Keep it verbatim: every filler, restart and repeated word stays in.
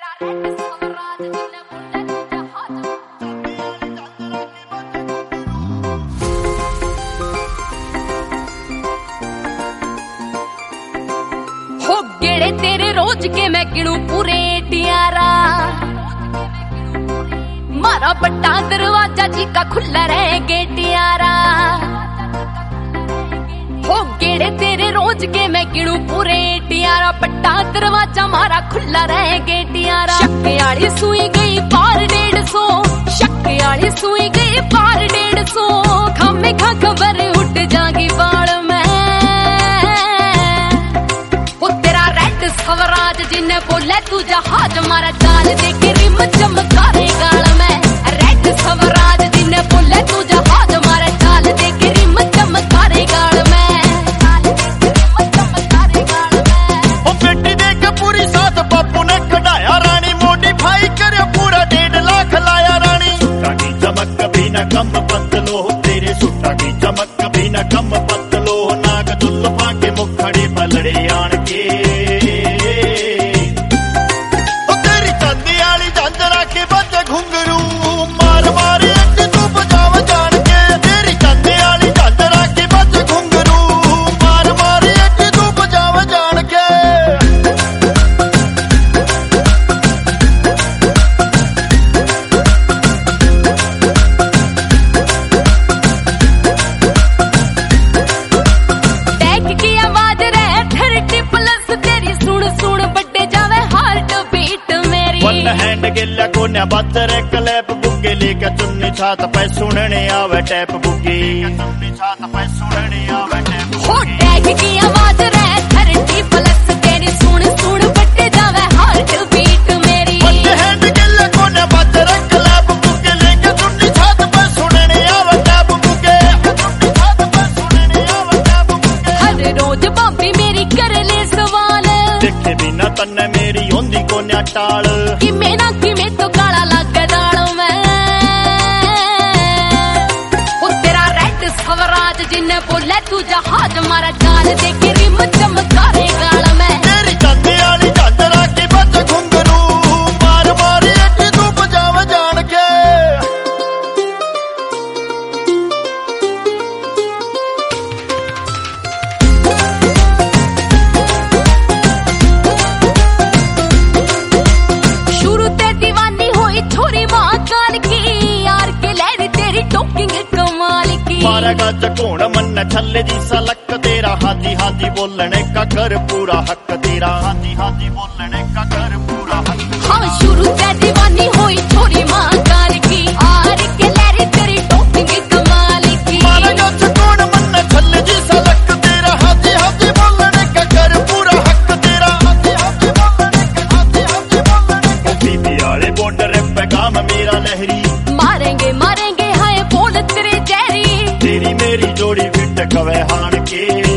हो गेड़े तेरे रोज के मैं गिणू पूरे टियारा, मारा बट्टा दरवाजा जी का खुला रहे गेटियारा। हो गेड़े तेरे रोज के मैं गिणू पूरे टियारा, पट्टा दरवाजा मारा खुला रहे गेटियारा। शक्के आली सुई गई पार डेढ़ सौ, शक्के आली सुई गई पार डेढ़ सौ, खामे खा खबर उठ जागी बाल में। वो तेरा रेड स्वराज जिन्हें बोले तू जहाज, मारा चाल दे के रिम चमकारे गाल में। रेड स्वराज जिन्हें बोले तू जहाज, मारा चाल दे के रिम चमकारे गाल में। ओ बेटी देख पूरी साथ बापू ने कढ़ाया रानी, मॉडिफाई करे पूरा डेढ़ लाख लाया रानी। सुट्टा की चमक कभी न कम पतलो, तेरे सुट्टा की चमक कभी न कम पतलो, नाग जुल्फा के मुखड़े बलड़े आन के। ओ तेरी चांदी आली झांझरा के बज घुंघरू, मार मार एक तू बजाव जान के। तेरी चांदी आली झांझरा के बज घुंघरू, मार मार एक तू बजाव जान के। टैग की आवाज रहे थर्टी प्लस, तेरी सुन सुन बड्डे जावे हार्ट बीट मेरी। वन हैंड गिल्ला कोन्या बातर क्लैप बुके, लेके चुन्नी छात पे सुनने आवे टैप बुकी। चुन्नी छात पे सुनने आवे टैप हो टैग की आवाज रहे थर्टी प्लस, तेरी सुन सुन बड्डे जावे हार्ट बीट मेरी। वन हैंड गिल्ला कोन्या बातर क्लैप बुके, लेके चुन्नी छात पे सुनने आवे टैप बुके। चुन्नी छात पे सुनने आवे टैप बुके। हर रोज भाभी मेरी कर ले सवाल, देखे बिना तन्ने मेरी होंदी कोन्या टाल। कि मैं ना कि मैं तो काला लग दाल में। वो तेरा रेड स्वराज जिन्हें बोले तू जहाज, मारा चाल दे के रिम चमकारे गाल में। तेरी चांदी आली झांझरा के बज घुंघरू, मार मार एक तू बजाव जान के। शुरू ते दीवानी हुई छोरी महाकाल की, यार के लहरी तेरी टोकिंग कमाल की। मारा गज कोण मन छल्ले जी सलक, तेरा हाथी हाथी बोलने का कर पूरा हक। तेरा हाथी हाथी बोलने का कर पूरा हक। हाँ शुरू ते दीवानी हुई छोरी महाकाल की, यार के लहरी तेरी टोकिंग कमाल की। मारा गज कोण मन छल्ले जी सलक, तेरा हाथी हाथी बोलने का कर पूरा हक। तेरा हाथी हाथी बोलने का हाथी हाथी बोलने का। बीबी आले बॉर्डर पे काम मेरा लहरी, मारेंगे मारेंगे हाय बोल तेरे जहरी। तेरी मेरी जोड़ी फिट कवे हान के।